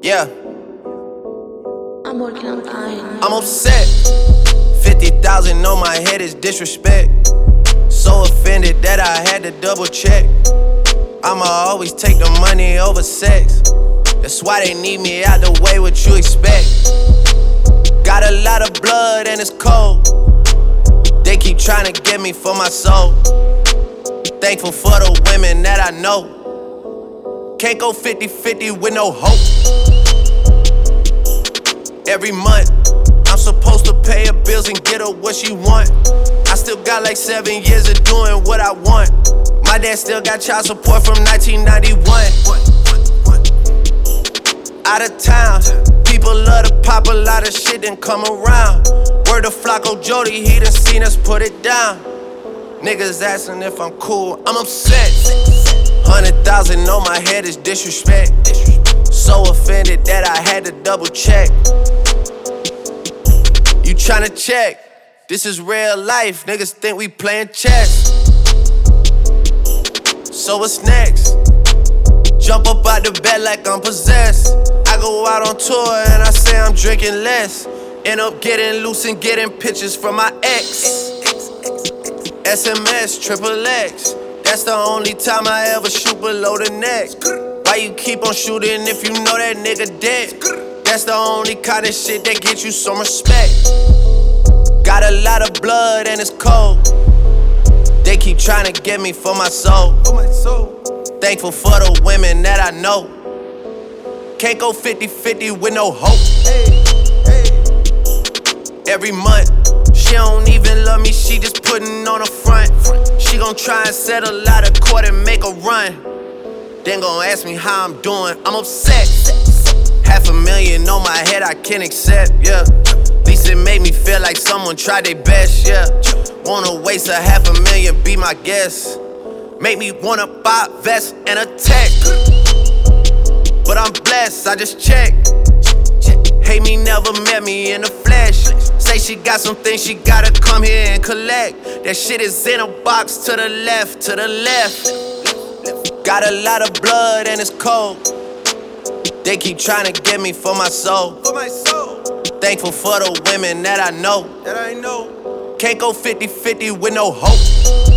Yeah, I'm working on buying. I'm upset. 50,000 on my head is disrespect. So offended that I had to double check. I'ma always take the money over sex. That's why they need me out the way, what you expect. Got a lot of blood and it's cold. They keep trying to get me for my soul. Thankful for the women that I know. Can't go 50-50 with no hope. Every month, I'm supposed to pay her bills and get her what she want. I still got like 7 years of doing what I want. My dad still got child support from 1991. Out of town, people love to pop a lot of shit and come around. Word to Flocko Jody, he done seen us put it down. Niggas asking if I'm cool, I'm upset. 100,000 on my head is disrespect. So offended that I had to double check. You tryna check? This is real life, niggas think we playing chess. So what's next? Jump up out the bed like I'm possessed. I go out on tour and I say I'm drinking less. End up getting loose and getting pictures from my ex. SMS, triple X. That's the only time I ever shoot below the neck. Why you keep on shooting if you know that nigga dead? That's the only kind of shit that gets you some respect. Got a lot of blood and it's cold. They keep trying to get me for my soul. Thankful for the women that I know. Can't go 50-50 with no hope. Every month, she don't even love me, she just putting on a front. She gon' try and settle out of court and make a run. Then gon' ask me how I'm doing, I'm upset. $500,000 on my head I can't accept, yeah. At least it made me feel like someone tried their best, yeah. Wanna waste $500,000, be my guest. Make me wanna buy a vest and a tech. But I'm blessed, I just checked. Hate me, never met me in the flesh. Say she got some things she gotta come here and collect. That shit is in a box to the left, to the left. Got a lot of blood and it's cold. They keep trying to get me for my soul. Thankful for the women that I know. Can't go 50-50 with no hope.